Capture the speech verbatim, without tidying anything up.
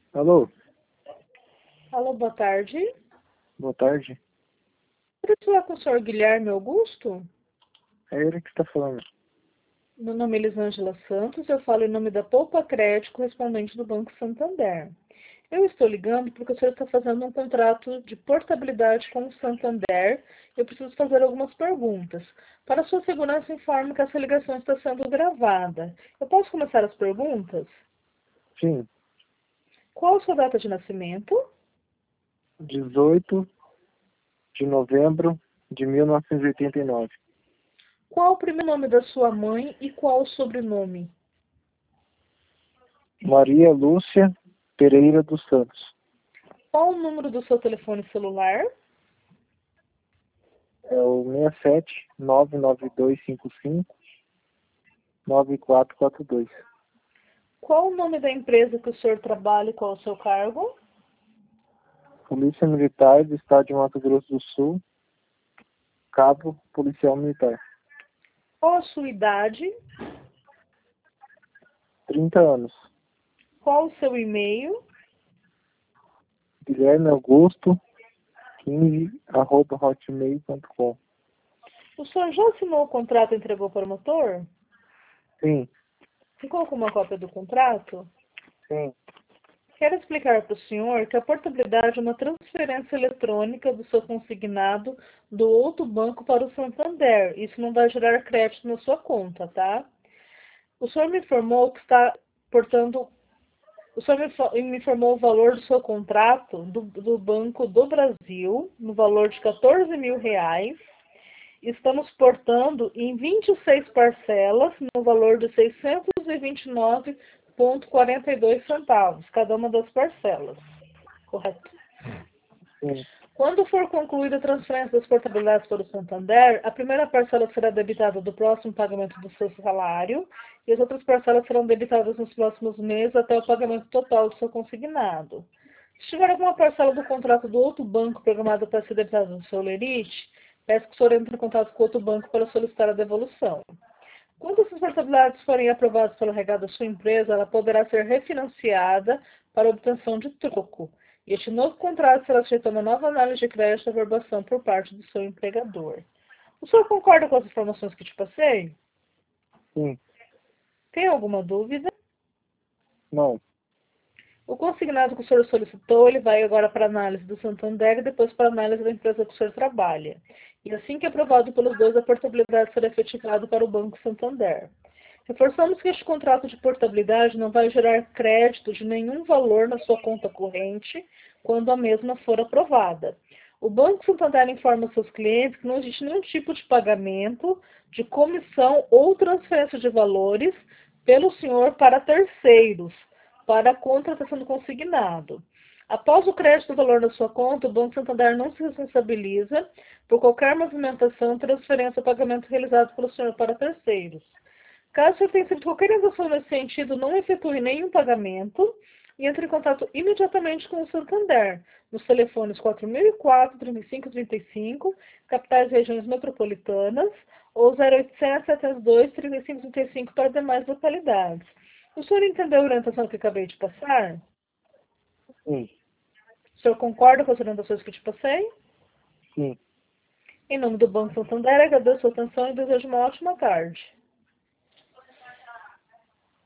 Alô, Alô, boa tarde. boa tarde. Queria falar com o senhor Guilherme Augusto. É ele que está falando. Meu nome é Elisângela Santos, eu falo em nome da Poupa Crédito, correspondente do Banco Santander. Eu estou ligando porque o senhor está fazendo um contrato de portabilidade com o Santander. Eu preciso fazer algumas perguntas. Para sua segurança, informo que essa ligação está sendo gravada. Eu posso começar as perguntas? Sim, Qual a sua data de nascimento? dezoito de novembro de mil novecentos e oitenta e nove. Qual o primeiro nome da sua mãe e qual o sobrenome? Maria Lúcia Pereira dos Santos. Qual o número do seu telefone celular? É o seis sete nove nove dois cinco cinco nove quatro quatro dois. Qual o nome da empresa que o senhor trabalha e qual o seu cargo? Polícia Militar do Estado de Mato Grosso do Sul, Cabo Policial Militar. Qual a sua idade? trinta anos. Qual o seu e-mail? Guilherme Augusto quinze arroba hotmail ponto com. O senhor já assinou o contrato e entregou para o motor? Sim, Ficou com uma cópia do contrato? sim. Quero explicar para o senhor que a portabilidade é uma transferência eletrônica do seu consignado do outro banco para o Santander. Isso não vai gerar crédito na sua conta, tá? O senhor me informou que está, portanto, o senhor me fo- me informou o valor do seu contrato do, do Banco do Brasil, no valor de quatorze mil reais. Estamos portando em vinte e seis parcelas, no valor de seiscentos e vinte e nove vírgula quarenta e dois centavos, cada uma das parcelas. Correto? Sim. Quando for concluída a transferência das portabilidades para o Santander, a primeira parcela será debitada do próximo pagamento do seu salário e as outras parcelas serão debitadas nos próximos meses até o pagamento total do seu consignado. Se tiver alguma parcela do contrato do outro banco programada para ser debitada no seu lerite, peço que o senhor entre em contato com outro banco para solicitar a devolução. Quando essas portabilidades forem aprovadas pelo R H da sua empresa, ela poderá ser refinanciada para obtenção de troco. E este novo contrato será sujeito a uma nova análise de crédito e averbação por parte do seu empregador. O senhor concorda com as informações que te passei? Sim. Tem alguma dúvida? Não. O consignado que o senhor solicitou, ele vai agora para a análise do Santander e depois para a análise da empresa que o senhor trabalha. E assim que aprovado pelos dois, a portabilidade será efetivada para o Banco Santander. Reforçamos que este contrato de portabilidade não vai gerar crédito de nenhum valor na sua conta corrente quando a mesma for aprovada. O Banco Santander informa seus clientes que não existe nenhum tipo de pagamento, de comissão ou transferência de valores pelo senhor para terceiros, para a contratação do consignado. Após o crédito do valor da sua conta, o Banco Santander não se responsabiliza por qualquer movimentação, transferência ou pagamento realizado pelo senhor para terceiros. Caso o senhor tenha feito qualquer transação nesse sentido, não efetue nenhum pagamento e entre em contato imediatamente com o Santander, nos telefones quatro mil e quatro, trinta e cinco trinta e cinco, capitais e regiões metropolitanas, ou zero oitocentos, setenta e dois, trinta e cinco trinta e cinco para demais localidades. O senhor entendeu a orientação que acabei de passar? Sim. O senhor concorda com as orientações que te passei? Sim. Em nome do Banco Santander, agradeço a sua atenção e desejo uma ótima tarde.